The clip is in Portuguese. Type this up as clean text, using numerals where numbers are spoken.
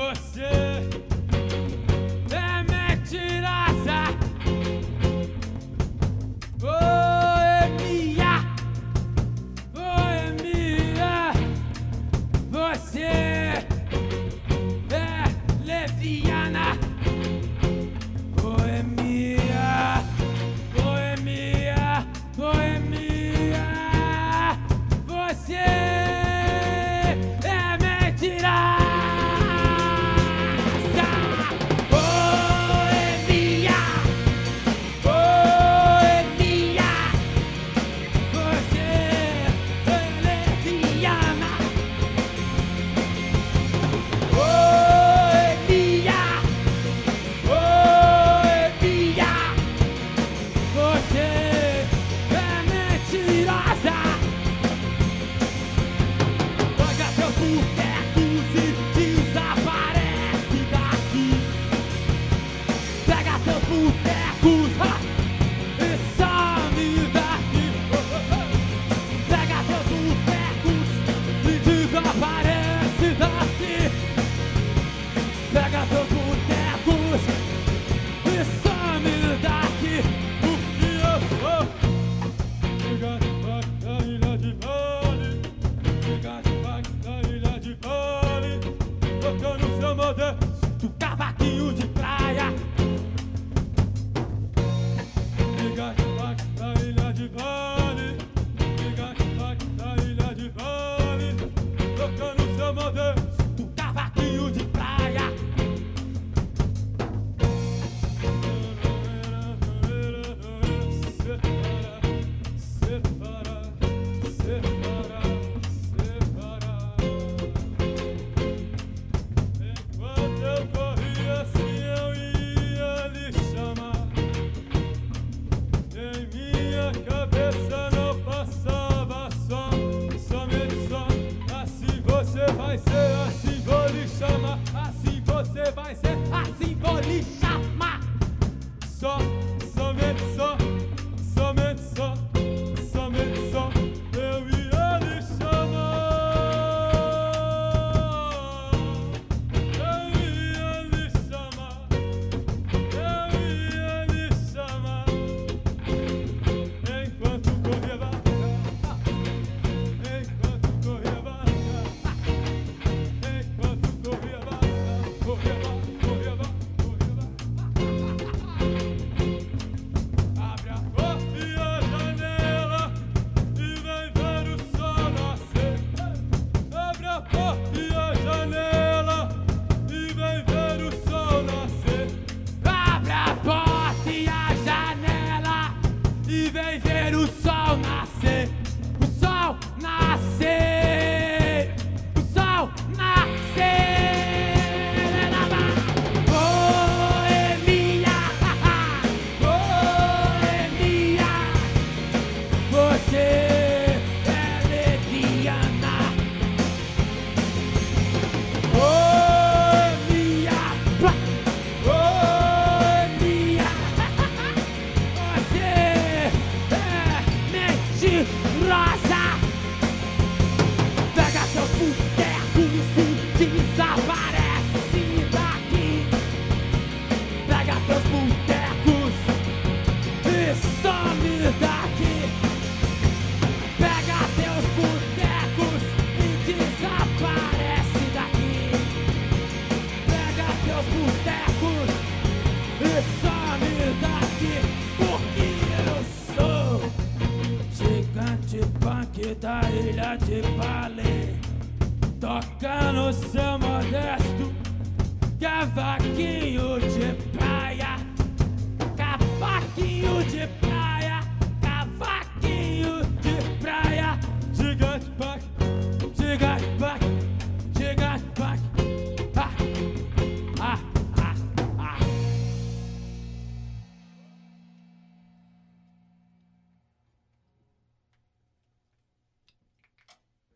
Você é mentirosa, boemia, boemia. Você é leviana, boemia, boemia, boemia. Você é mentirosa. Pega teus botecos e some daqui, porque eu sou Gigante da ilha de Bali, Gigante da ilha de Bali, tocando seu modesto cavaquinho de praia. Gigante da ilha de Bali, Gigante da ilha de Bali, tocando seu modesto cavaquinho de praia. Enquanto eu corria assim eu ia lhe chamar. Em minha cabeça não passava somente só. Assim você vai ser, assim vou lhe chamar. Assim você vai ser, assim vou lhe chamar. Só, somente só, somente só, somente só. Eu ia lhe chamar. Eu ia lhe chamar. Eu ia lhe chamar. Enquanto corria vaca, enquanto corria vaca, enquanto corria vaca, corria vaca, corria vaca, corria vaca. Abre a porta e a janela e vem ver o sol nascer. Abre a porta e a janela e vem ver o sol nascer. Abre a porta e a janela e vem ver o sol nascer. O sol nascer. O sol nascer. Boemia, boemia. Você é leviana. Boemia, boemia. Você é mentirosa. Pega teus botecos e desaparece daqui. Pega teus botecos e some daqui. Pega teus botecos e desaparece daqui. Pega teus botecos e some daqui, porque eu sou Gigante punk da ilha de Bali, toca no seu modesto cavaquinho de praia.